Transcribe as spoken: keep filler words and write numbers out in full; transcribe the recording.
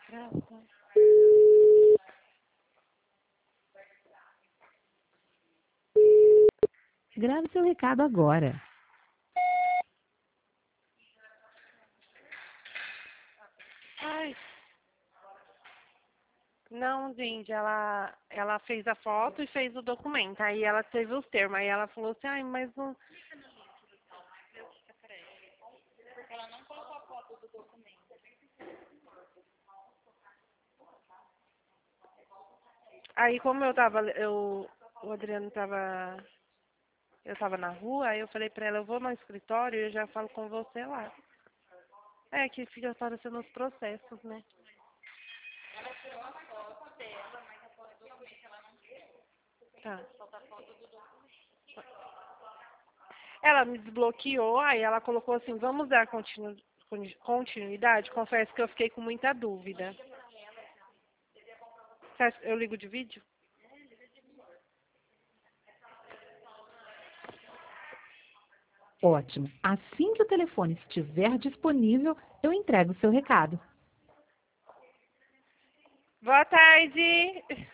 Grava. Grave seu recado agora. Ai. Não, gente, ela, ela fez a foto e fez o documento. Aí ela teve os termos. Aí ela falou assim, ai, mas não. Aí como eu tava, eu, o Adriano tava, eu tava na rua, aí eu falei pra ela, eu vou no escritório e eu já falo com você lá. É que fica aparecendo os processos, né? Tá. Ela me desbloqueou, aí ela colocou assim, vamos dar continu, continuidade? Confesso que eu fiquei com muita dúvida. Você acha que eu ligo de vídeo? Ótimo. Assim que o telefone estiver disponível, eu entrego o seu recado. Boa tarde!